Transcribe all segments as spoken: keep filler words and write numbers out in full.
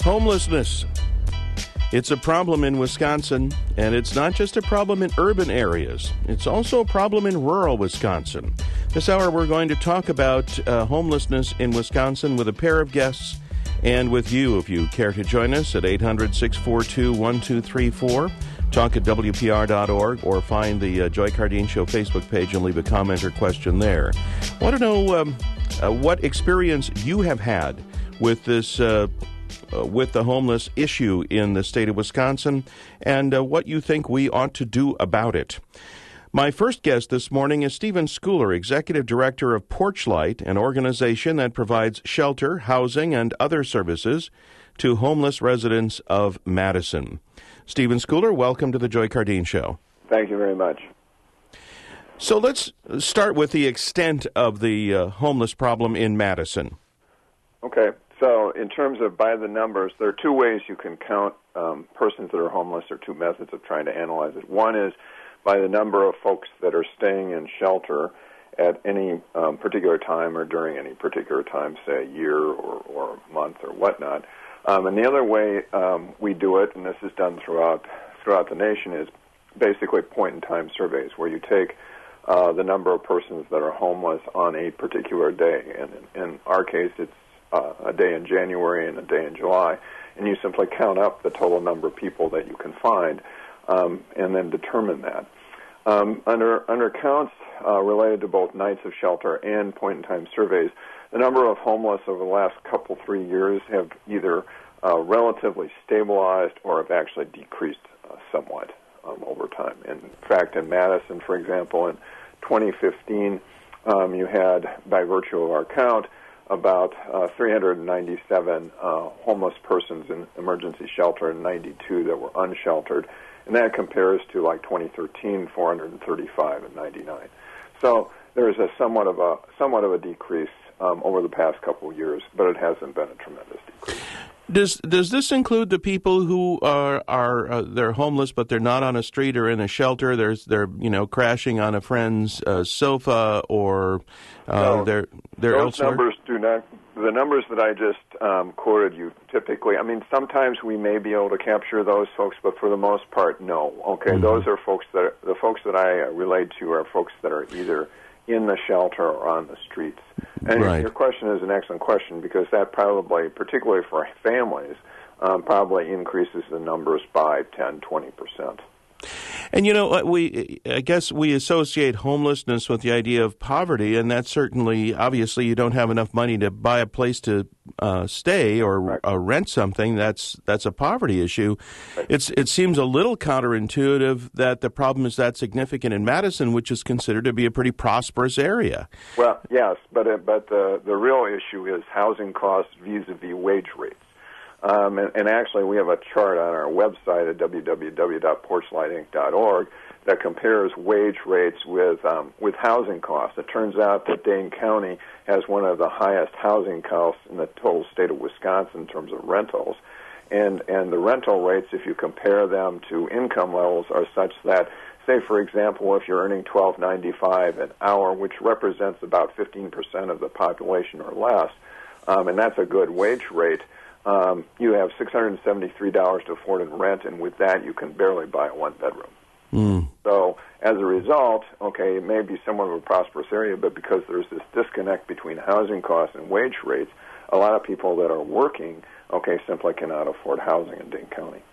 Homelessness. It's a problem in Wisconsin, and it's not just a problem in urban areas. It's also a problem in rural Wisconsin. This hour, we're going to talk about uh, homelessness in Wisconsin with a pair of guests and with you, if you care to join us at eight hundred, six four two, one two three four. Talk at W P R dot org or find the uh, Joy Cardine Show Facebook page and leave a comment or question there. I want to know um, uh, what experience you have had with this uh, uh, with the homeless issue in the state of Wisconsin and uh, what you think we ought to do about it. My first guest this morning is Stephen Schooler, Executive Director of Porchlight, an organization that provides shelter, housing, and other services to homeless residents of Madison. Stephen Schooler, welcome to the Joy Cardine Show. Thank you very much. So let's start with the extent of the uh, homeless problem in Madison. Okay, so in terms of by the numbers, there are two ways you can count um, persons that are homeless, or two methods of trying to analyze it. One is by the number of folks that are staying in shelter at any um, particular time or during any particular time, say a year or, or a month or whatnot. Um, and the other way um, we do it, and this is done throughout throughout the nation, is basically point-in-time surveys, where you take uh, the number of persons that are homeless on a particular day. And in, in our case, it's uh, a day in January and a day in July, and you simply count up the total number of people that you can find, um, and then determine that. Um, under under counts uh, related to both nights of shelter and point-in-time surveys, the number of homeless over the last couple, three years have either uh, relatively stabilized or have actually decreased uh, somewhat um, over time. In fact, in Madison, for example, in twenty fifteen, um, you had, by virtue of our count, about uh, three hundred ninety-seven uh, homeless persons in emergency shelter and ninety-two that were unsheltered. And that compares to, like, twenty thirteen, four hundred thirty-five and ninety-nine. So there's a somewhat of a somewhat of a decrease Um, over the past couple of years, but it hasn't been a tremendous decrease. Does does this include the people who are are uh, they're homeless, but they're not on a street or in a shelter? There's they're you know crashing on a friend's uh, sofa, or uh, no, they're they're those elsewhere? numbers do not. The numbers that I just um, quoted you typically. I mean, sometimes we may be able to capture those folks, but for the most part, no. Okay, mm-hmm. Those are folks that are, the folks that I relate to are folks that are either in the shelter or on the streets. And right. Your question is an excellent question, because that probably, particularly for families, um, probably increases the numbers by ten, twenty percent. And, you know, we I guess we associate homelessness with the idea of poverty, and that's certainly, obviously, you don't have enough money to buy a place to uh, stay or right. uh, rent something. That's that's a poverty issue. Right. It's It seems a little counterintuitive that the problem is that significant in Madison, which is considered to be a pretty prosperous area. Well, yes, but uh, but the, the real issue is housing costs vis-a-vis wage rates. Um, and, and actually, we have a chart on our website at w w w dot porchlight inc dot org that compares wage rates with um, with housing costs. It turns out that Dane County has one of the highest housing costs in the total state of Wisconsin in terms of rentals. And, and the rental rates, if you compare them to income levels, are such that, say, for example, if you're earning twelve ninety-five an hour, which represents about fifteen percent of the population or less, um, and that's a good wage rate, Um, you have six hundred seventy-three dollars to afford in rent, and with that, you can barely buy a one-bedroom. Mm. So, as a result, okay, it may be somewhat of a prosperous area, but because there's this disconnect between housing costs and wage rates, a lot of people that are working, okay, simply cannot afford housing in Dane County.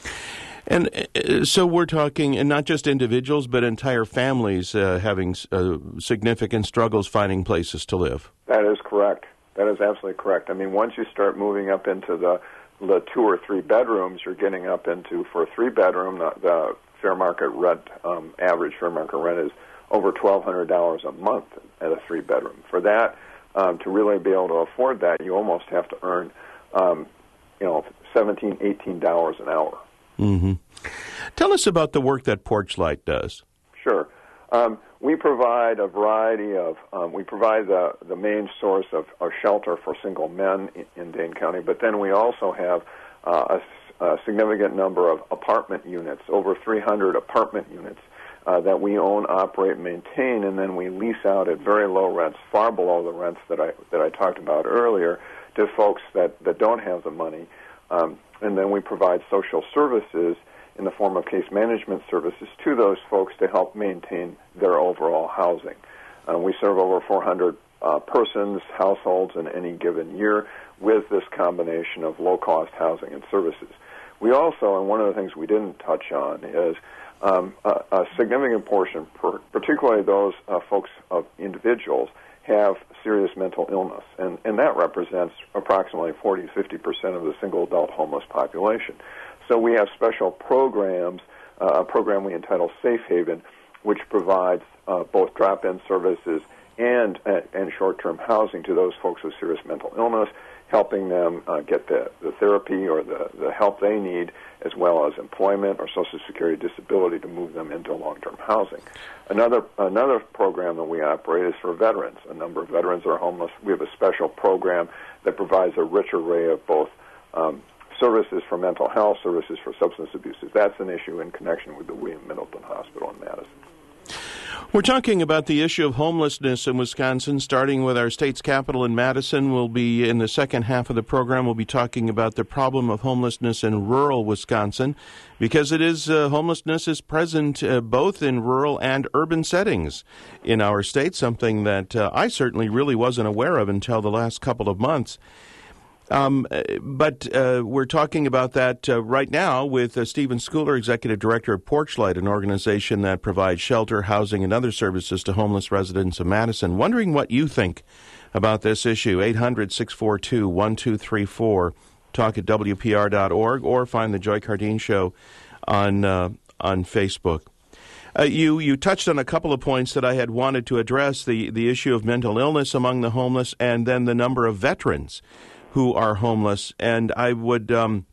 And uh, so we're talking, and not just individuals, but entire families uh, having uh, significant struggles finding places to live. That is correct. That is absolutely correct. I mean, once you start moving up into the the two or three bedrooms, you're getting up into, for a three bedroom, the, the fair market rent, um, average fair market rent is over twelve hundred dollars a month at a three bedroom. For that, um, to really be able to afford that, you almost have to earn, um, you know, seventeen, eighteen dollars an hour. Mm-hmm. Tell us about the work that Porchlight does. Sure. Um, we provide a variety of, um, we provide the, the main source of, of shelter for single men in, in Dane County, but then we also have uh, a, a significant number of apartment units, over three hundred apartment units uh, that we own, operate, and maintain, and then we lease out at very low rents, far below the rents that I that I talked about earlier, to folks that, that don't have the money Um, and then we provide social services in the form of case management services to those folks to help maintain their overall housing. Uh, we serve over four hundred uh, persons, households in any given year with this combination of low-cost housing and services. We also, and one of the things we didn't touch on is um, a, a significant portion, per, particularly those uh, folks of individuals, have serious mental illness, and, and that represents approximately forty to fifty percent of the single adult homeless population. So we have special programs, uh, a program we entitle Safe Haven, which provides uh, both drop-in services and, uh, and short-term housing to those folks with serious mental illness, helping them uh, get the, the therapy or the, the help they need, as well as employment or Social Security disability to move them into long-term housing. Another another program that we operate is for veterans. A number of veterans are homeless. We have a special program that provides a rich array of both um, services for mental health, services for substance abuse. That's an issue in connection with the William Middleton Hospital in Madison. We're talking about the issue of homelessness in Wisconsin, starting with our state's capital in Madison. We'll be, in the second half of the program, we'll be talking about the problem of homelessness in rural Wisconsin, because it is, uh, homelessness is present uh, both in rural and urban settings in our state, something that uh, I certainly really wasn't aware of until the last couple of months. Um, but uh, we're talking about that uh, right now with uh, Stephen Schooler, Executive Director of Porchlight, an organization that provides shelter, housing, and other services to homeless residents of Madison. Wondering what you think about this issue. eight hundred, six four two, one two three four. Talk at W P R dot org or find the Joy Cardine Show on uh, on Facebook. Uh, you you touched on a couple of points that I had wanted to address, the, the issue of mental illness among the homeless and then the number of veterans who are homeless. And I would, um,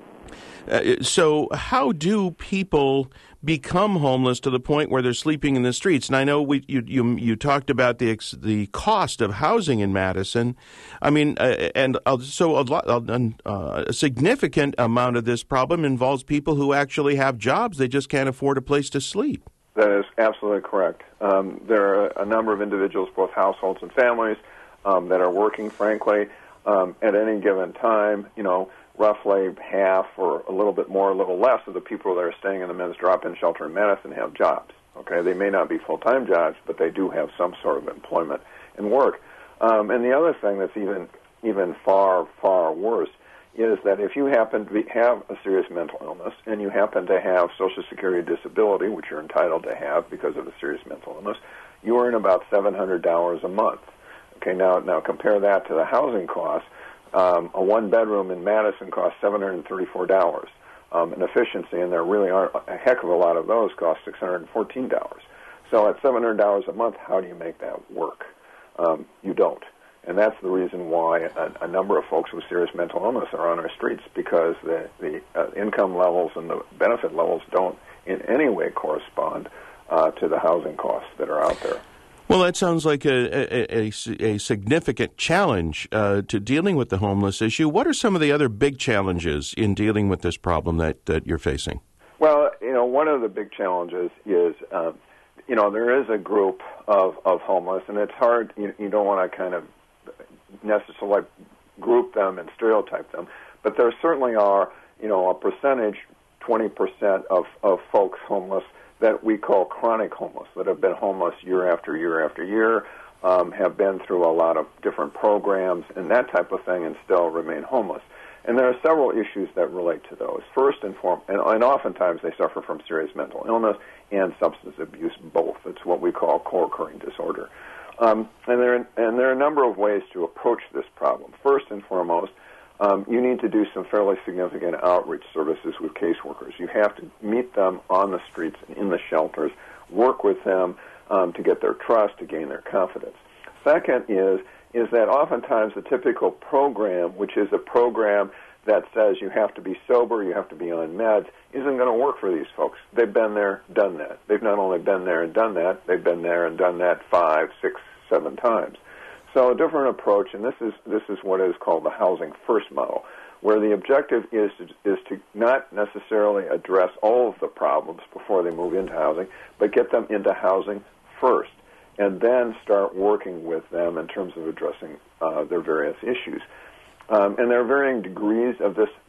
uh, so how do people become homeless to the point where they're sleeping in the streets? And I know we, you, you, you talked about the ex, the cost of housing in Madison. I mean, uh, and uh, so a, lot, uh, a significant amount of this problem involves people who actually have jobs. They just can't afford a place to sleep. That is absolutely correct. Um, there are a number of individuals, both households and families, um, that are working, frankly. Um, at any given time, you know, roughly half or a little bit more, a little less of the people that are staying in the men's drop-in shelter in Madison have jobs. Okay, they may not be full-time jobs, but they do have some sort of employment and work. Um, and the other thing that's even even far, far worse is that if you happen to be, have a serious mental illness and you happen to have Social Security disability, which you're entitled to have because of a serious mental illness, you earn about seven hundred dollars a month. Okay, now now compare that to the housing costs. Um, a one-bedroom in Madison costs seven hundred thirty-four dollars. Um, an efficiency, and there really aren't a heck of a lot of those, cost six hundred fourteen dollars. So at seven hundred dollars a month, how do you make that work? Um, you don't. And that's the reason why a, a number of folks with serious mental illness are on our streets, because the, the uh, income levels and the benefit levels don't in any way correspond uh, to the housing costs that are out there. Well, that sounds like a, a, a, a significant challenge uh, to dealing with the homeless issue. What are some of the other big challenges in dealing with this problem that, that you're facing? Well, you know, one of the big challenges is, um, you know, there is a group of, of homeless, and it's hard, you, you don't want to kind of necessarily group them and stereotype them, but there certainly are, you know, a percentage, twenty percent of, of folks homeless that we call chronic homeless, that have been homeless year after year after year, um, have been through a lot of different programs and that type of thing, and still remain homeless. And there are several issues that relate to those. First and foremost, and, and oftentimes they suffer from serious mental illness and substance abuse, both. It's what we call co-occurring disorder. Um, and, there, and there are a number of ways to approach this problem. First and foremost, Um, you need to do some fairly significant outreach services with caseworkers. You have to meet them on the streets and in the shelters, work with them um, to get their trust, to gain their confidence. Second is is that oftentimes the typical program, which is a program that says you have to be sober, you have to be on meds, isn't going to work for these folks. They've been there, done that. They've not only been there and done that, they've been there and done that five, six, seven times. So a different approach, and this is this is what is called the housing first model, where the objective is to, is to not necessarily address all of the problems before they move into housing, but get them into housing first, and then start working with them in terms of addressing uh, their various issues. Um, and there are varying degrees of this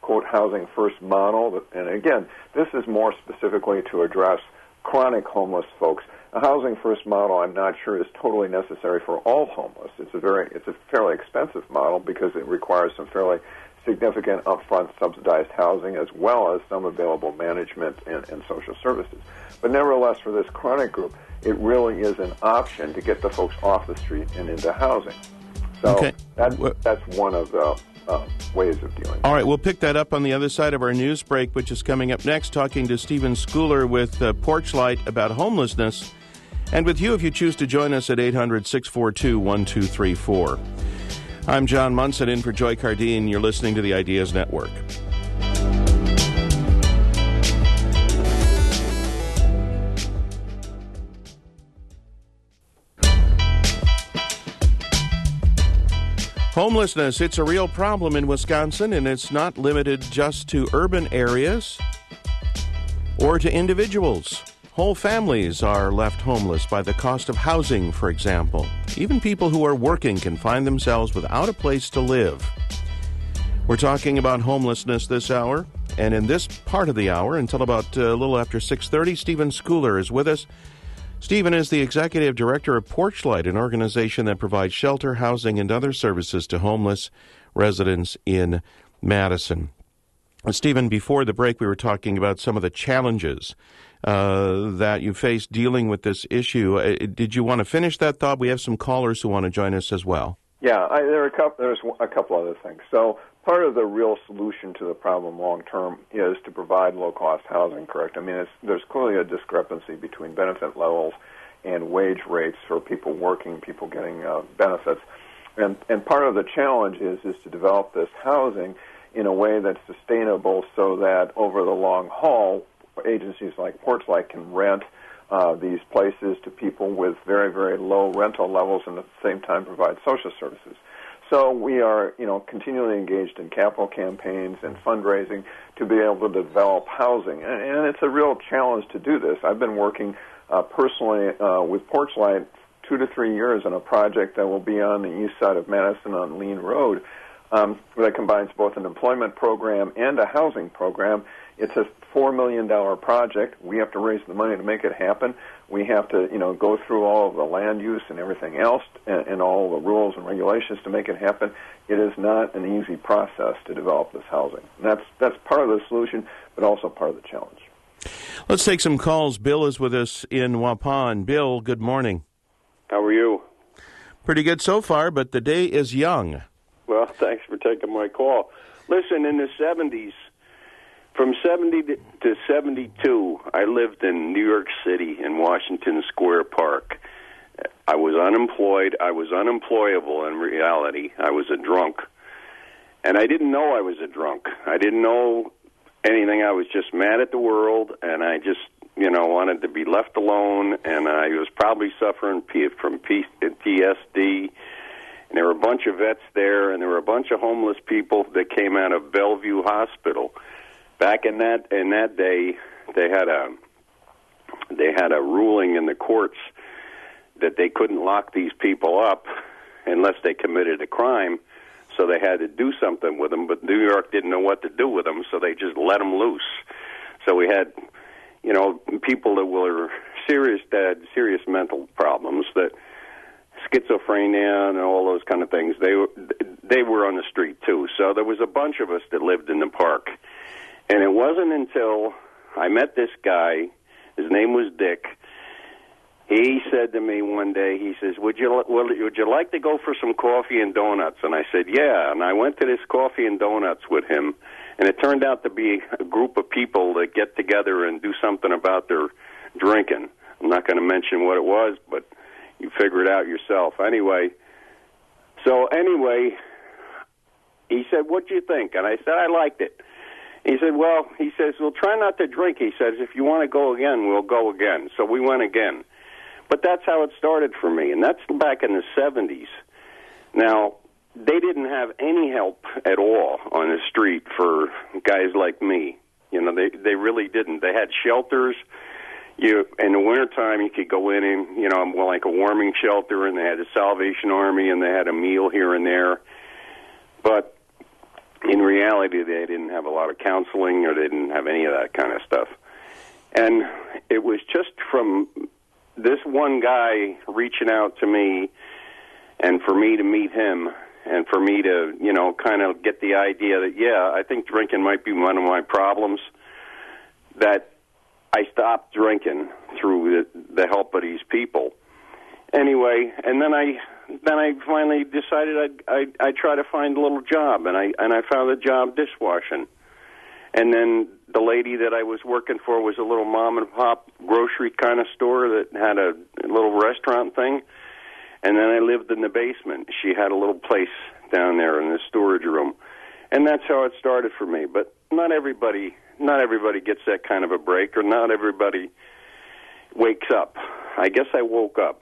quote, housing first model. And again, this is more specifically to address chronic homeless folks. A housing first model, I'm not sure, is totally necessary for all homeless. It's a very, it's a fairly expensive model because it requires some fairly significant upfront subsidized housing as well as some available management and, and social services. But nevertheless, for this chronic group, it really is an option to get the folks off the street and into housing. So okay. that, that's one of the uh, ways of dealing. All right, we'll pick that up on the other side of our news break, which is coming up next, talking to Stephen Schooler with uh, Porchlight about homelessness, and with you if you choose to join us at eight hundred, six four two, one two three four. I'm John Munson in for Joy Cardine. You're listening to the Ideas Network. Homelessness, it's a real problem in Wisconsin, and it's not limited just to urban areas or to individuals. Whole families are left homeless by the cost of housing, for example. Even people who are working can find themselves without a place to live. We're talking about homelessness this hour, and in this part of the hour, until about uh, a little after six thirty, Stephen Schooler is with us. Stephen is the executive director of Porchlight, an organization that provides shelter, housing, and other services to homeless residents in Madison. Uh, Stephen, before the break, we were talking about some of the challenges uh, that you face dealing with this issue. Uh, did you want to finish that thought? We have some callers who want to join us as well. Yeah, I, there are a couple, there's a couple other things. So part of the real solution to the problem long term is to provide low-cost housing, correct? I mean, it's, there's clearly a discrepancy between benefit levels and wage rates for people working, people getting uh, benefits. And, and part of the challenge is, is to develop this housing in a way that's sustainable so that over the long haul, agencies like Porchlight can rent Uh, these places to people with very, very low rental levels and at the same time provide social services. So we are, you know, continually engaged in capital campaigns and fundraising to be able to develop housing. And, and it's a real challenge to do this. I've been working uh, personally uh, with Porchlight two to three years on a project that will be on the east side of Madison on Lean Road um, that combines both an employment program and a housing program. It's a four million dollars project. We have to raise the money to make it happen. We have to, you know, go through all of the land use and everything else and, and all the rules and regulations to make it happen. It is not an easy process to develop this housing. And that's, that's part of the solution, but also part of the challenge. Let's take some calls. Bill is with us in Waupun. Bill, good morning. How are you? Pretty good so far, but the day is young. Well, thanks for taking my call. Listen, in the seventies, from seventy to seventy-two, I lived in New York City in Washington Square Park. I was unemployed. I was unemployable in reality. I was a drunk. And I didn't know I was a drunk. I didn't know anything. I was just mad at the world, and I just, you know, wanted to be left alone, and I was probably suffering from P T S D. And there were a bunch of vets there, and there were a bunch of homeless people that came out of Bellevue Hospital. Back in that in that day, they had a they had a ruling in the courts that they couldn't lock these people up unless they committed a crime. So they had to do something with them. But New York didn't know what to do with them, so they just let them loose. So we had, you know, people that were serious, that had serious mental problems, that schizophrenia and all those kind of things. They were they were on the street too. So there was a bunch of us that lived in the park. And it wasn't until I met this guy, his name was Dick. He said to me one day, he says, would you, would you like to go for some coffee and donuts? And I said, yeah. And I went to this coffee and donuts with him. And it turned out to be a group of people that get together and do something about their drinking. I'm not going to mention what it was, but you figure it out yourself. Anyway, so anyway, he said, what do you think? And I said, I liked it. He said, well, he says, well, try not to drink. He says, if you want to go again, we'll go again. So we went again. But that's how it started for me, and that's back in the seventies. Now, they didn't have any help at all on the street for guys like me. You know, they, they really didn't. They had shelters. You in the wintertime, you could go in and, you know, like a warming shelter, and they had a Salvation Army, and they had a meal here and there. But in reality, they didn't have a lot of counseling or they didn't have any of that kind of stuff. And it was just from this one guy reaching out to me and for me to meet him and for me to, you know, kind of get the idea that, yeah, I think drinking might be one of my problems, that I stopped drinking through the, the help of these people. Anyway, and then I then I finally decided I'd, I'd, I'd try to find a little job, and I and I found a job dishwashing. And then the lady that I was working for was a little mom-and-pop grocery kind of store that had a, a little restaurant thing. And then I lived in the basement. She had a little place down there in the storage room. And that's how it started for me. But not everybody not everybody gets that kind of a break, or not everybody wakes up. I guess I woke up.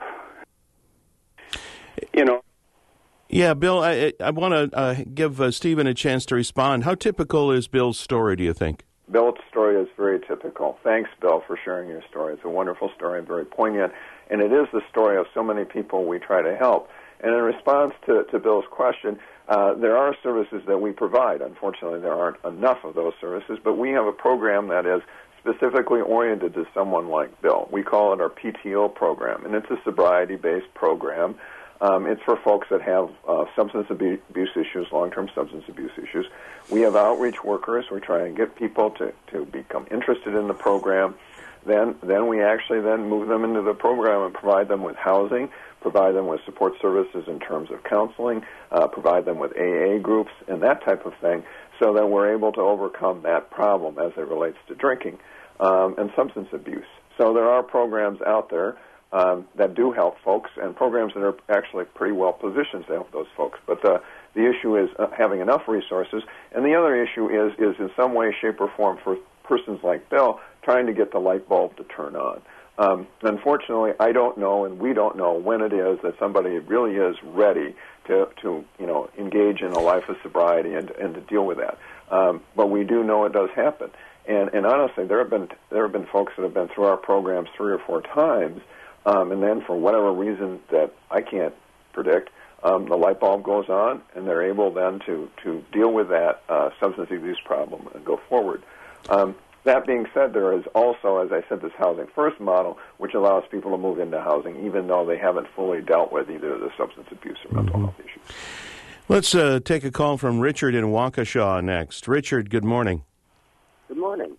You know. Yeah, Bill, I, I want to uh, give uh, Stephen a chance to respond. How typical is Bill's story, do you think? Bill's story is very typical. Thanks, Bill, for sharing your story. It's a wonderful story and very poignant, and it is the story of so many people we try to help. And in response to, to Bill's question, uh, there are services that we provide. Unfortunately, there aren't enough of those services, but we have a program that is specifically oriented to someone like Bill. We call it our P T O program, and it's a sobriety-based program. Um, it's for folks that have uh, substance abuse issues, long-term substance abuse issues. We have outreach workers. We try and get people to, to become interested in the program. Then, then we actually then move them into the program and provide them with housing, provide them with support services in terms of counseling, uh, provide them with A A groups and that type of thing, so that we're able to overcome that problem as it relates to drinking um, and substance abuse. So there are programs out there Um, that do help folks, and programs that are actually pretty well positioned to help those folks. But uh, the issue is uh, having enough resources, and the other issue is, is in some way, shape, or form for persons like Bill trying to get the light bulb to turn on. Um, unfortunately, I don't know, and we don't know when it is that somebody really is ready to, to you know, engage in a life of sobriety and, and to deal with that. Um, but we do know it does happen. And, and honestly, there have been there have been folks that have been through our programs three or four times. Um, and then for whatever reason that I can't predict, um, the light bulb goes on, and they're able then to, to deal with that uh, substance abuse problem and go forward. Um, that being said, there is also, as I said, this Housing First model, which allows people to move into housing even though they haven't fully dealt with either the substance abuse or mental mm-hmm. health issues. Let's uh, take a call from Richard in Waukesha next. Richard, good morning. Good morning.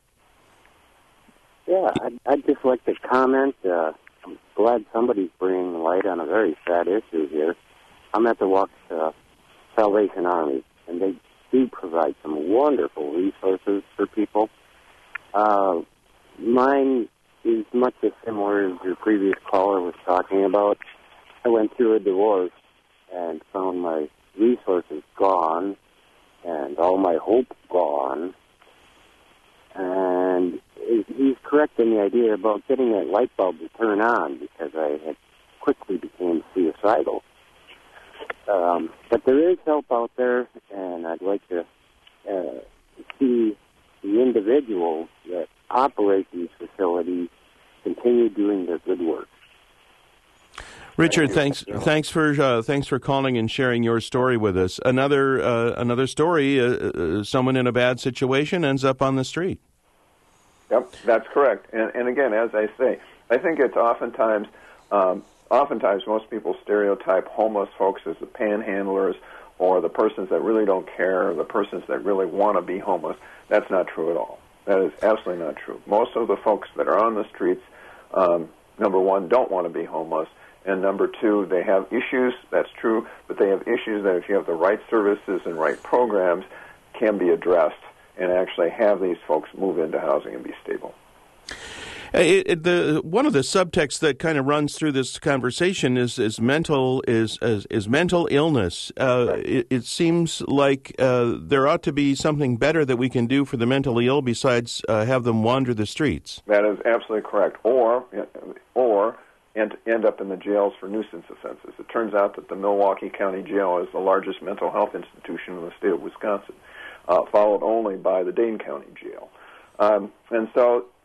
Yeah, I'd, I'd just like to comment. Uh, I'm glad somebody's bringing light on a very sad issue here. I'm at the Waukesha Salvation Army, and they do provide some wonderful resources for people. Uh, mine is much as similar as your previous caller was talking about. I went through a divorce and found my resources gone and all my hope gone. And he's correct in the idea about getting that light bulb to turn on, because I had quickly became suicidal. Um, but there is help out there, and I'd like to uh, see the individuals that operate these facilities continue doing their good work. Richard, thanks thanks for uh, thanks for calling and sharing your story with us. Another uh, another story, uh, uh, someone in a bad situation ends up on the street. Yep, that's correct. And, and again, as I say, I think it's oftentimes, um, oftentimes most people stereotype homeless folks as the panhandlers or the persons that really don't care or the persons that really want to be homeless. That's not true at all. That is absolutely not true. Most of the folks that are on the streets, um, number one, don't want to be homeless, and number two, they have issues, that's true, but they have issues that if you have the right services and right programs, can be addressed and actually have these folks move into housing and be stable. It, it, the one of the subtexts that kind of runs through this conversation is is mental is is, is mental illness. Uh, right. it, it seems like uh, there ought to be something better that we can do for the mentally ill besides uh, have them wander the streets. That is absolutely correct. Or or and end up in the jails for nuisance offenses. It turns out that the Milwaukee County Jail is the largest mental health institution in the state of Wisconsin, uh, followed only by the Dane County Jail. Um, and so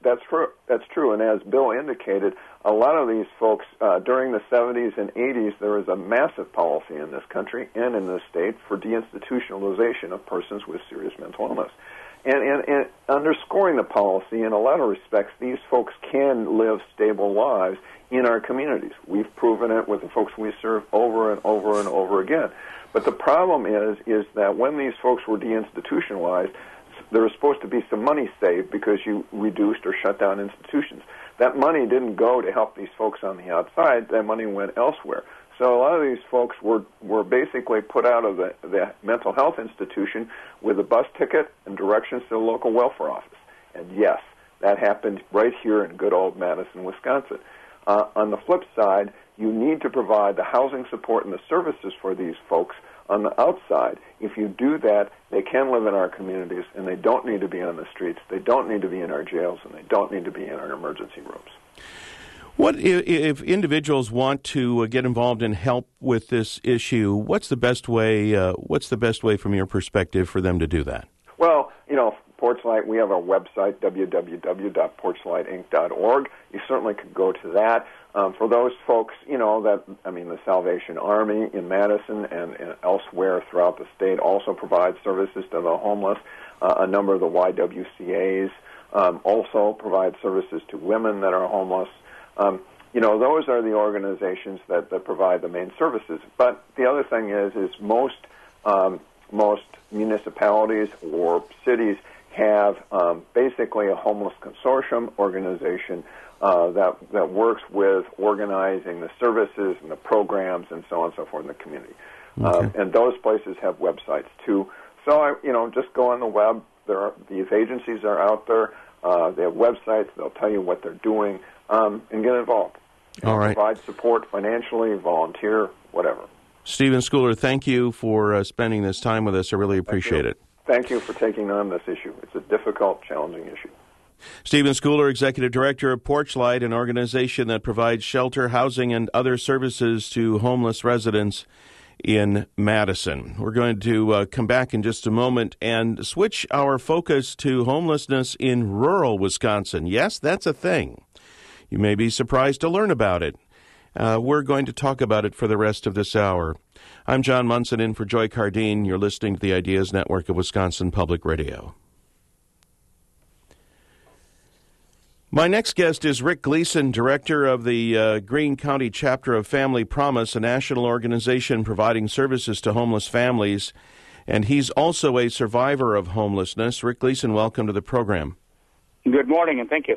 that's true. That's true. And as Bill indicated, a lot of these folks uh, during the seventies and eighties, there was a massive policy in this country and in this state for deinstitutionalization of persons with serious mental illness. And, and, and underscoring the policy, in a lot of respects, these folks can live stable lives in our communities. We've proven it with the folks we serve over and over and over again. But the problem is, is that when these folks were deinstitutionalized, there was supposed to be some money saved because you reduced or shut down institutions. That money didn't go to help these folks on the outside. That money went elsewhere. So a lot of these folks were, were basically put out of the, the mental health institution with a bus ticket and directions to the local welfare office. And yes, that happened right here in good old Madison, Wisconsin. Uh, on the flip side, you need to provide the housing support and the services for these folks on the outside. If you do that, they can live in our communities, and they don't need to be on the streets, they don't need to be in our jails, and they don't need to be in our emergency rooms. What if, if individuals want to get involved and help with this issue? What's the best way? Uh, what's the best way, from your perspective, for them to do that? Well, you know, Porchlight, we have our website, w w w dot porchlight inc dot org. You certainly could go to that. Um, for those folks, you know, that, I mean, the Salvation Army in Madison and, and elsewhere throughout the state also provides services to the homeless. Uh, a number of the Y W C As um, also provide services to women that are homeless. Um, you know, those are the organizations that, that provide the main services. But the other thing is, is most um, most municipalities or cities have um, basically a homeless consortium organization uh, that that works with organizing the services and the programs and so on and so forth in the community. Okay. Um, and those places have websites too. So I, you know, just go on the web. There are, these agencies are out there. Uh, they have websites. They'll tell you what they're doing. Um, and get involved. You All know, right. Provide support financially, volunteer, whatever. Stephen Schooler, thank you for uh, spending this time with us. I really appreciate thank it. Thank you for taking on this issue. It's a difficult, challenging issue. Stephen Schooler, Executive Director of Porchlight, an organization that provides shelter, housing, and other services to homeless residents in Madison. We're going to uh, come back in just a moment and switch our focus to homelessness in rural Wisconsin. Yes, that's a thing. You may be surprised to learn about it. Uh, we're going to talk about it for the rest of this hour. I'm John Munson in for Joy Cardine. You're listening to the Ideas Network of Wisconsin Public Radio. My next guest is Rick Gleason, director of the uh, Greene County chapter of Family Promise, a national organization providing services to homeless families. And he's also a survivor of homelessness. Rick Gleason, welcome to the program. Good morning, and thank you.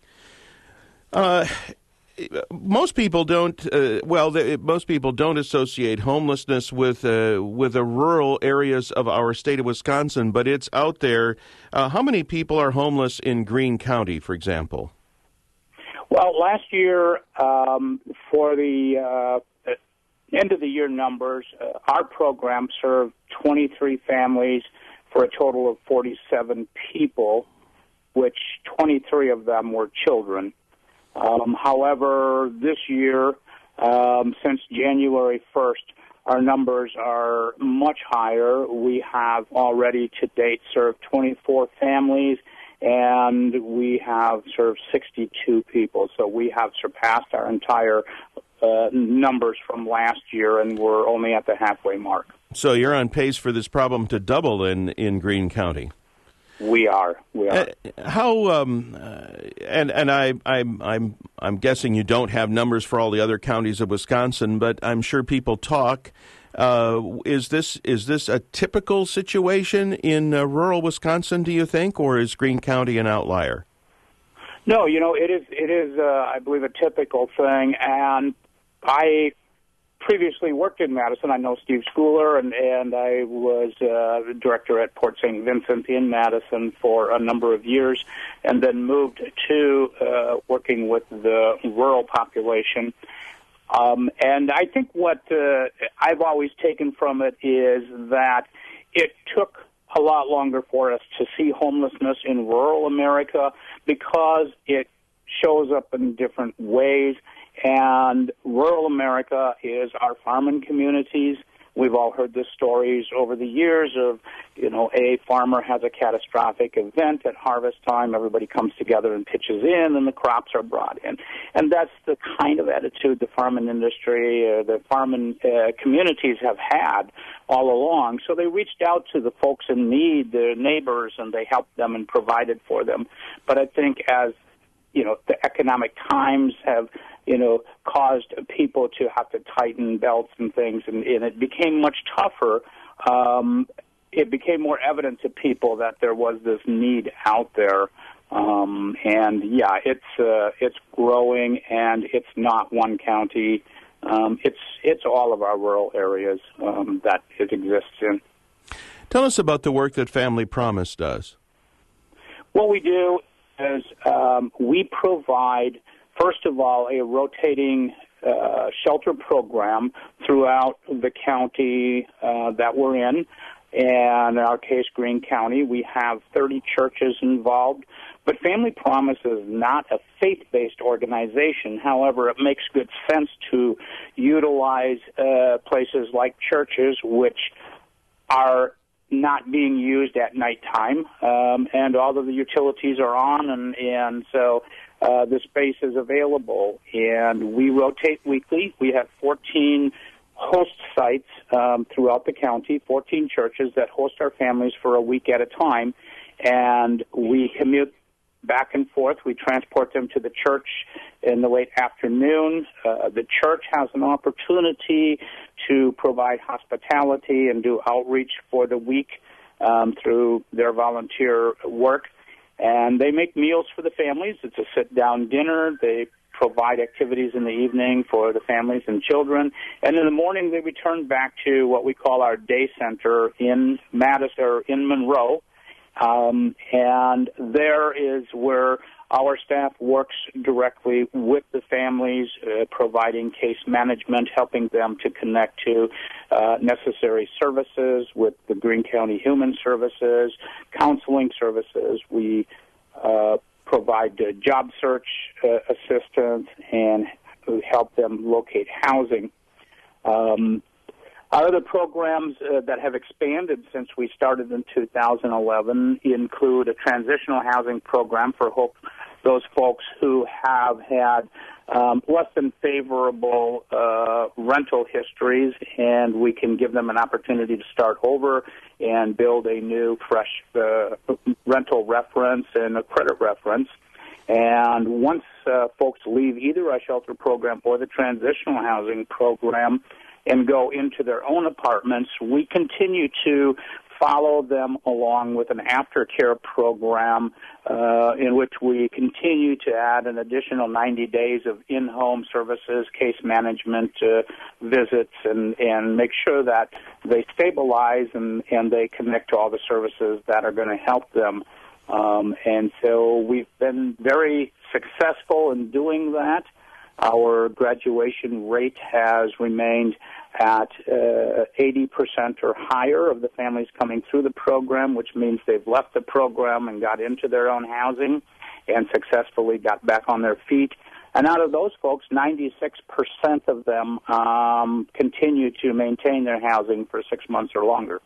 Uh, most people don't. Uh, well, they, most people don't associate homelessness with uh, with the rural areas of our state of Wisconsin, but it's out there. Uh, how many people are homeless in Greene County, for example? Well, last year, um, for the uh, end of the year numbers, uh, our program served twenty-three families for a total of forty-seven people, which twenty-three of them were children. Um, however, this year, um, since January first, our numbers are much higher. We have already to date served twenty-four families, and we have served sixty-two people. So we have surpassed our entire uh, numbers from last year, and we're only at the halfway mark. So you're on pace for this problem to double in, in Greene County. We are. We are. Uh, how um, uh, and and I I'm I'm I'm guessing you don't have numbers for all the other counties of Wisconsin, but I'm sure people talk. Uh, is this is this a typical situation in uh, rural Wisconsin, do you think, or is Greene County an outlier? No, you know it is. It is, uh, I believe, a typical thing, and I previously worked in Madison. I know Steve Schooler, and, and I was uh, director at Port Saint Vincent in Madison for a number of years, and then moved to uh, working with the rural population. Um, and I think what uh, I've always taken from it is that it took a lot longer for us to see homelessness in rural America because it shows up in different ways. And rural America is our farming communities, we've all heard the stories over the years of, you know, a farmer has a catastrophic event at harvest time, everybody comes together and pitches in, and the crops are brought in. And that's the kind of attitude the farming industry, uh, the farming uh, communities have had all along. So they reached out to the folks in need, their neighbors, and they helped them and provided for them. But I think as, you know, the economic times have, you know, caused people to have to tighten belts and things, and, and it became much tougher. Um, it became more evident to people that there was this need out there. Um, and, yeah, it's uh, it's growing, and it's not one county. Um, it's it's all of our rural areas um, that it exists in. Tell us about the work that Family Promise does. What we do is um, we provide, first of all, a rotating uh, shelter program throughout the county uh, that we're in. And in our case, Greene County, we have thirty churches involved. But Family Promise is not a faith-based organization. However, it makes good sense to utilize uh, places like churches, which are not being used at nighttime, um, and all of the utilities are on, and, and so uh, the space is available. And we rotate weekly. We have fourteen host sites um, throughout the county, fourteen churches that host our families for a week at a time, and we commute back and forth. We transport them to the church in the late afternoon. Uh, the church has an opportunity to provide hospitality and do outreach for the week um, through their volunteer work. And they make meals for the families. It's a sit-down dinner. They provide activities in the evening for the families and children. And in the morning, they return back to what we call our day center in Madison, or in Monroe. Um, and there is where our staff works directly with the families, uh, providing case management, helping them to connect to uh, necessary services with the Greene County Human Services, counseling services. We uh, provide uh, job search uh, assistance and help them locate housing. Um, Our other programs uh, that have expanded since we started in two thousand eleven include a transitional housing program for hope, those folks who have had um, less than favorable uh, rental histories, and we can give them an opportunity to start over and build a new, fresh uh, rental reference and a credit reference. And once uh, folks leave either our shelter program or the transitional housing program and go into their own apartments, we continue to follow them along with an aftercare program uh, in which we continue to add an additional ninety days of in-home services, case management uh, visits, and, and make sure that they stabilize and, and they connect to all the services that are going to help them. Um, and so we've been very successful in doing that. Our graduation rate has remained at uh, eighty percent or higher of the families coming through the program, which means they've left the program and got into their own housing and successfully got back on their feet. And out of those folks, ninety-six percent of them um, continue to maintain their housing for six months or longer.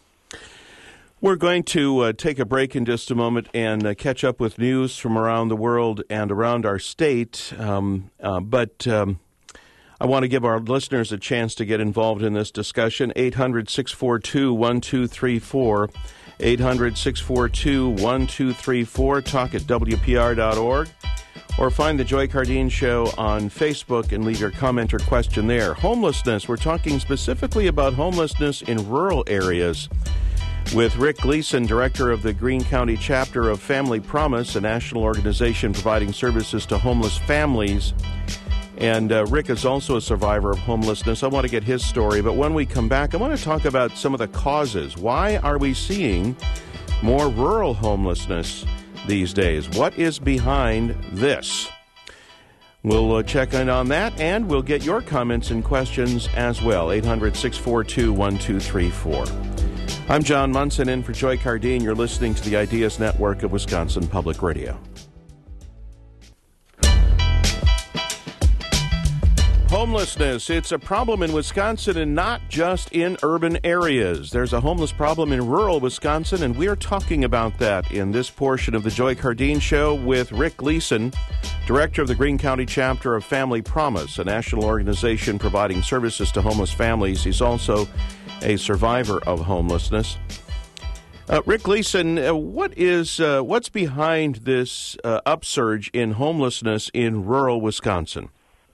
We're going to uh, take a break in just a moment and uh, catch up with news from around the world and around our state. Um, uh, but um, I want to give our listeners a chance to get involved in this discussion. eight hundred, six four two, one two three four. eight hundred, six four two, one two three four. Talk at W P R dot org. Or find the Joy Cardeen Show on Facebook and leave your comment or question there. Homelessness. We're talking specifically about homelessness in rural areas with Rick Gleason, director of the Greene County chapter of Family Promise, a national organization providing services to homeless families. And uh, Rick is also a survivor of homelessness. I want to get his story, but when we come back, I want to talk about some of the causes. Why are we seeing more rural homelessness these days? What is behind this? We'll uh, check in on that, and we'll get your comments and questions as well. eight hundred, six four two, one two three four. I'm John Munson, in for Joy Cardeen. You're listening to the Ideas Network of Wisconsin Public Radio. Homelessness, it's a problem in Wisconsin and not just in urban areas. There's a homeless problem in rural Wisconsin, and we're talking about that in this portion of the Joy Cardeen Show with Rick Gleason, director of the Greene County chapter of Family Promise, a national organization providing services to homeless families. He's also a survivor of homelessness. Uh, Rick Gleason, uh, what is uh, what's behind this uh, upsurge in homelessness in rural Wisconsin?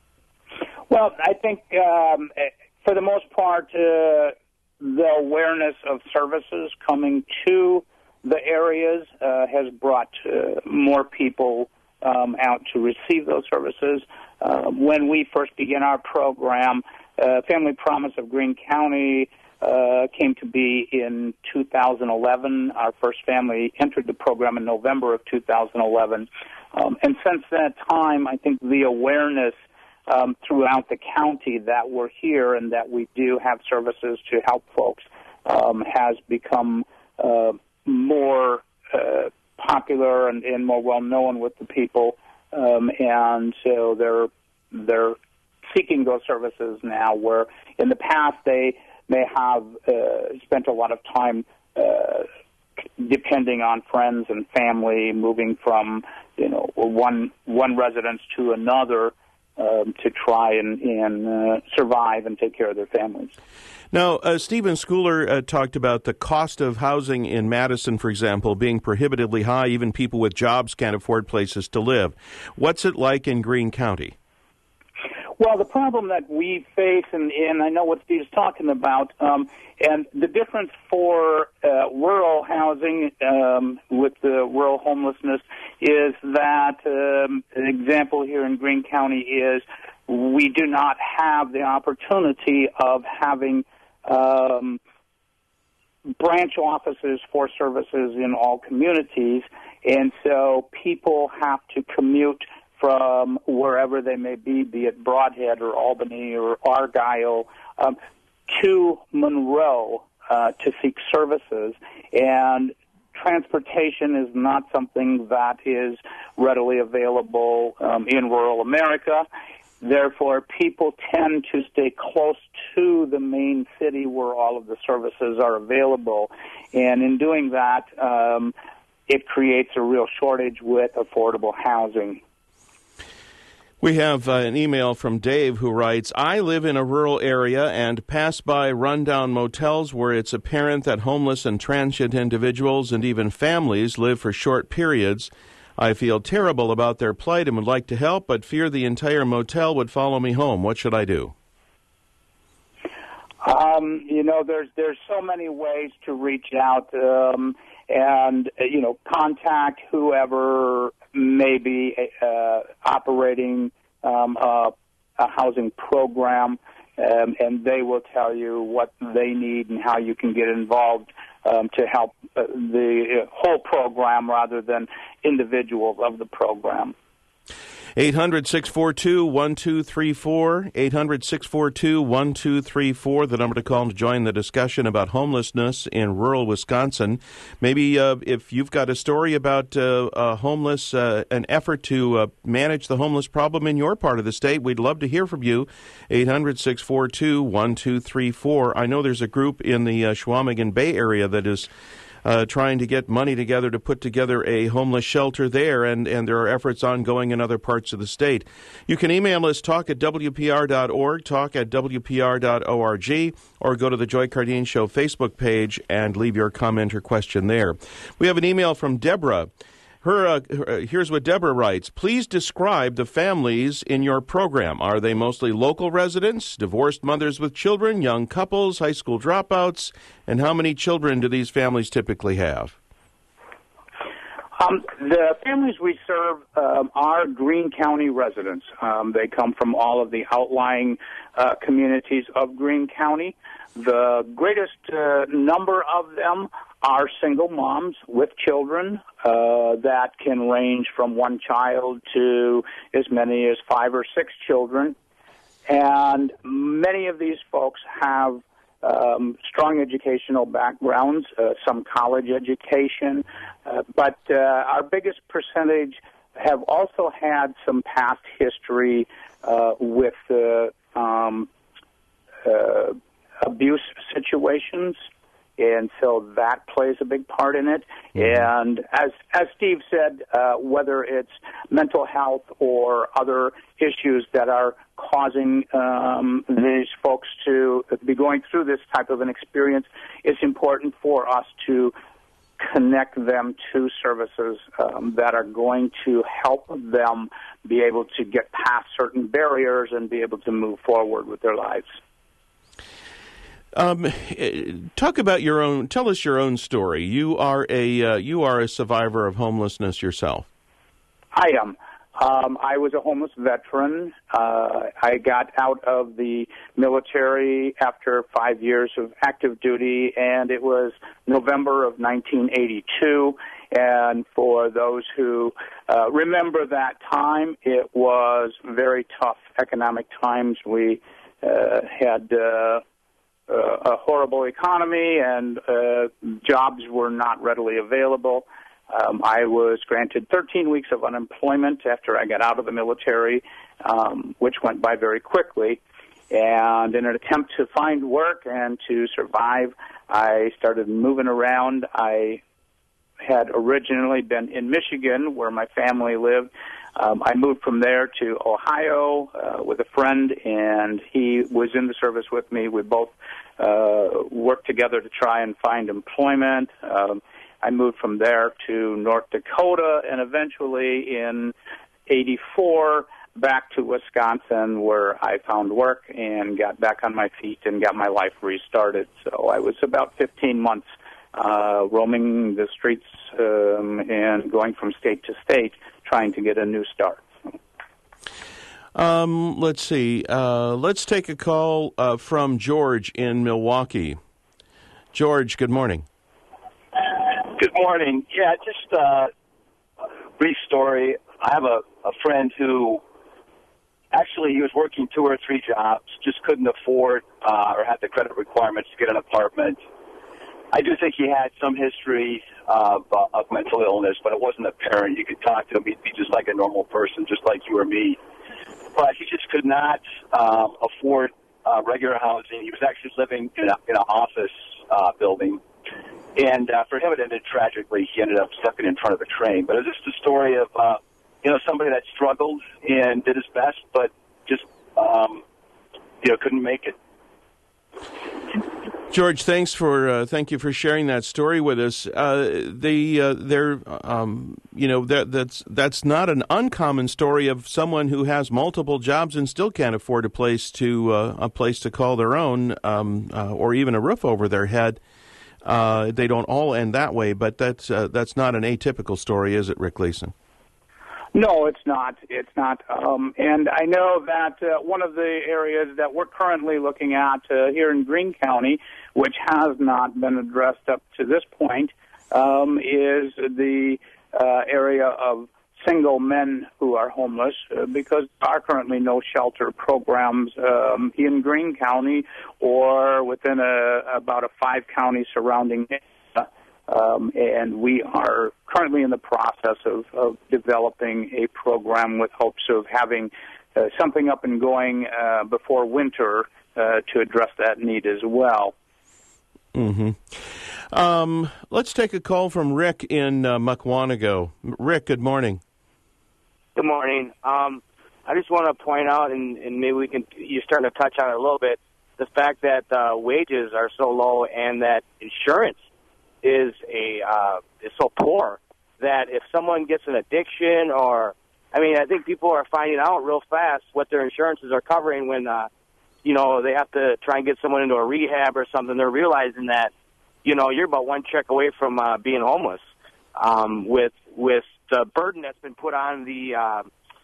Well, I think um, for the most part, uh, the awareness of services coming to the areas uh, has brought uh, more people um, out to receive those services. Uh, when we first began our program, uh, Family Promise of Greene County uh, came to be in two thousand eleven. Our first family entered the program in November of two thousand eleven. Um, and since that time, I think the awareness Um, throughout the county that we're here and that we do have services to help folks um, has become uh, more uh, popular and, and more well known with the people, um, and so they're they're seeking those services now. Where in the past they may have uh, spent a lot of time uh, depending on friends and family, moving from you know one one residence to another. Um, to try and, and uh, survive and take care of their families. Now, uh, Stephen Schooler uh, talked about the cost of housing in Madison, for example, being prohibitively high. Even people with jobs can't afford places to live. What's it like in Greene County? Well, the problem that we face, and, and I know what Steve's talking about, um, and the difference for uh, rural housing um, with the rural homelessness is that um, an example here in Greene County is we do not have the opportunity of having um, branch offices for services in all communities, and so people have to commute from wherever they may be, be it Broadhead or Albany or Argyle, um, to Monroe uh, to seek services. And transportation is not something that is readily available um, in rural America. Therefore, people tend to stay close to the main city where all of the services are available. And in doing that, um, it creates a real shortage with affordable housing. We have uh, an email from Dave who writes, I live in a rural area and pass by rundown motels where it's apparent that homeless and transient individuals and even families live for short periods. I feel terrible about their plight and would like to help, but fear the entire motel would follow me home. What should I do? Um, you know, there's there's so many ways to reach out um, and, uh, you know, contact whoever may be uh, operating um, a, a housing program, um, and they will tell you what they need and how you can get involved um, to help uh, the whole program rather than individuals of the program. eight hundred, six four two, one two three four, eight hundred, six four two, one two three four, the number to call to join the discussion about homelessness in rural Wisconsin. Maybe uh, if you've got a story about uh, uh, homeless, uh, an effort to uh, manage the homeless problem in your part of the state, we'd love to hear from you. eight hundred, six four two, one two three four. I know there's a group in the uh, Chequamegon Bay area that is Uh, trying to get money together to put together a homeless shelter there, and, and there are efforts ongoing in other parts of the state. You can email us, talk at W P R dot org, talk at W P R dot org, or go to the Joy Cardeen Show Facebook page and leave your comment or question there. We have an email from Deborah. Her, uh, her, here's what Deborah writes. Please describe the families in your program. Are they mostly local residents, divorced mothers with children, young couples, high school dropouts? And how many children do these families typically have? Um, the families we serve um, are Greene County residents. Um, they come from all of the outlying uh, communities of Greene County. The greatest uh, number of them are single moms with children uh, that can range from one child to as many as five or six children. And many of these folks have um, strong educational backgrounds, uh, some college education, uh, but uh, our biggest percentage have also had some past history uh, with uh, um, uh, abuse situations. And so that plays a big part in it. Mm-hmm. And as as Steve said, uh, whether it's mental health or other issues that are causing um, these folks to be going through this type of an experience, it's important for us to connect them to services um, that are going to help them be able to get past certain barriers and be able to move forward with their lives. Um, talk about your own. Tell us your own story. You are a uh, you are a survivor of homelessness yourself. I am. Um, I was a homeless veteran. Uh, I got out of the military after five years of active duty, and it was November of nineteen eighty-two. And for those who uh, remember that time, it was very tough economic times. We uh, had uh, Uh, a horrible economy, and uh, jobs were not readily available. Um, I was granted thirteen weeks of unemployment after I got out of the military, um, which went by very quickly. And in an attempt to find work and to survive, I started moving around. I had originally been in Michigan, where my family lived. Um, I moved from there to Ohio uh, with a friend, and he was in the service with me. We both uh, worked together to try and find employment. Um, I moved from there to North Dakota, and eventually in eighty-four back to Wisconsin, where I found work and got back on my feet and got my life restarted. So I was about fifteen months uh, roaming the streets um, and going from state to state, trying to get a new start. Um, let's see. Uh, let's take a call uh, from George in Milwaukee. George, good morning. Good morning. Yeah, just uh, a brief story. I have a, a friend who actually he was working two or three jobs, just couldn't afford uh, or had the credit requirements to get an apartment. I do think he had some history of, uh, of mental illness, but it wasn't apparent. You could talk to him. He'd be just like a normal person, just like you or me. But he just could not um, afford uh, regular housing. He was actually living in, a, in an office uh, building. And uh, for him, it ended tragically. He ended up stepping in front of a train. But it was just a story of, uh, you know, somebody that struggled and did his best, but just, um, you know, couldn't make it. George, thanks for uh, thank you for sharing that story with us. Uh, the uh, there, um, you know, that that's that's not an uncommon story of someone who has multiple jobs and still can't afford a place to uh, a place to call their own, um, uh, or even a roof over their head. Uh, they don't all end that way, but that's uh, that's not an atypical story, is it, Rick Gleason? No, it's not. It's not. Um, and I know that uh, one of the areas that we're currently looking at uh, here in Greene County, which has not been addressed up to this point, um, is the uh, area of single men who are homeless, uh, because there are currently no shelter programs um, in Greene County or within a, about a five-county surrounding area. Um, and we are currently in the process of, of developing a program with hopes of having uh, something up and going uh, before winter uh, to address that need as well. Mm-hmm. Um, let's take a call from Rick in uh, Mukwonago. Rick, good morning. Good morning. Um, I just want to point out, and, and maybe we can, you're starting to touch on it a little bit, the fact that uh, wages are so low and that insurance is a uh, is so poor that if someone gets an addiction or, I mean, I think people are finding out real fast what their insurances are covering when, uh, you know, they have to try and get someone into a rehab or something. They're realizing that, you know, you're about one check away from uh, being homeless um, with with the burden that's been put on the uh,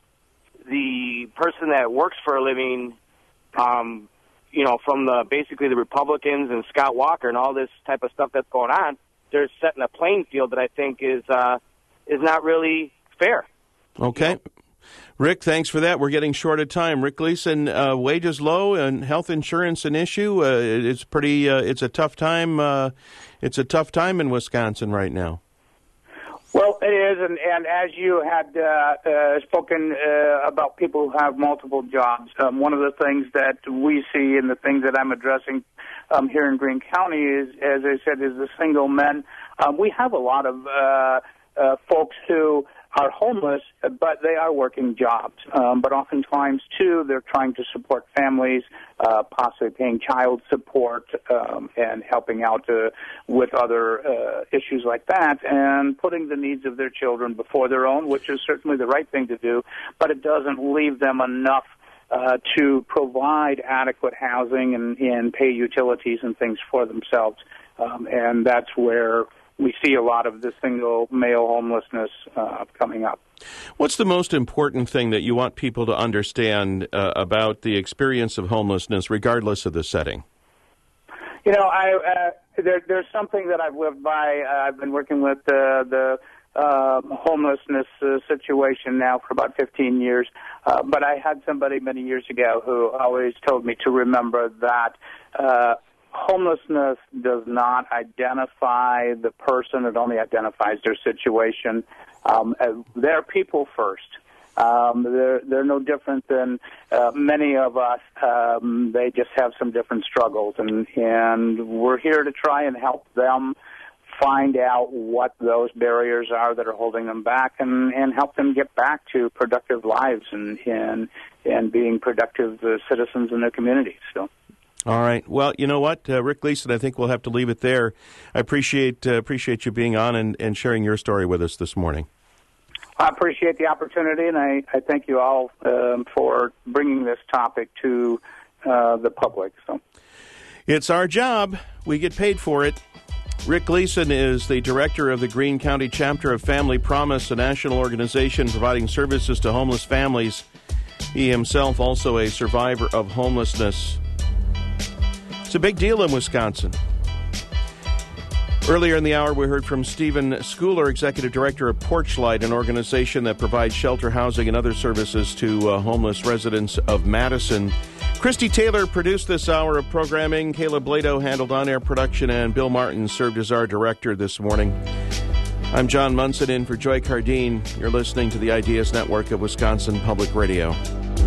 the person that works for a living. Um, you know, from the basically the Republicans and Scott Walker and all this type of stuff that's going on, they're setting a playing field that I think is uh, is not really fair. Okay. You know? Rick, thanks for that. We're getting short of time. Rick Gleason, uh, wages low and health insurance an issue. Uh, it's pretty. Uh, it's a tough time. Uh, it's a tough time in Wisconsin right now. Well, Well, it is, and, and as you had uh, uh, spoken uh, about people who have multiple jobs, um, one of the things that we see and the things that I'm addressing um, here in Greene County is, as I said, is the single men. Um, we have a lot of uh, uh, folks who are homeless, but they are working jobs. Um, but oftentimes, too, they're trying to support families, uh, possibly paying child support um, and helping out uh, with other uh, issues like that, and putting the needs of their children before their own, which is certainly the right thing to do, but it doesn't leave them enough uh, to provide adequate housing and, and pay utilities and things for themselves. Um, and that's where we see a lot of the single male homelessness uh, coming up. What's the most important thing that you want people to understand uh, about the experience of homelessness, regardless of the setting? You know, I uh, there, there's something that I've lived by. Uh, I've been working with uh, the uh, homelessness uh, situation now for about fifteen years. Uh, but I had somebody many years ago who always told me to remember that uh, homelessness does not identify the person. It only identifies their situation. Um, they're people first. Um, they're, they're no different than uh, many of us. Um, they just have some different struggles, and, and we're here to try and help them find out what those barriers are that are holding them back, and, and help them get back to productive lives and, and, and being productive uh, citizens in their communities. So. All right. Well, you know what, uh, Rick Gleason, I think we'll have to leave it there. I appreciate uh, appreciate you being on and, and sharing your story with us this morning. I appreciate the opportunity, and I, I thank you all um, for bringing this topic to uh, the public. So, it's our job. We get paid for it. Rick Gleason is the director of the Greene County chapter of Family Promise, a national organization providing services to homeless families. He himself also a survivor of homelessness. It's a big deal in Wisconsin. Earlier in the hour, we heard from Stephen Schooler, Executive Director of Porchlight, an organization that provides shelter, housing, and other services to uh, homeless residents of Madison. Christy Taylor produced this hour of programming. Caleb Blado handled on-air production, and Bill Martin served as our director this morning. I'm John Munson in for Joy Cardine. You're listening to the Ideas Network of Wisconsin Public Radio.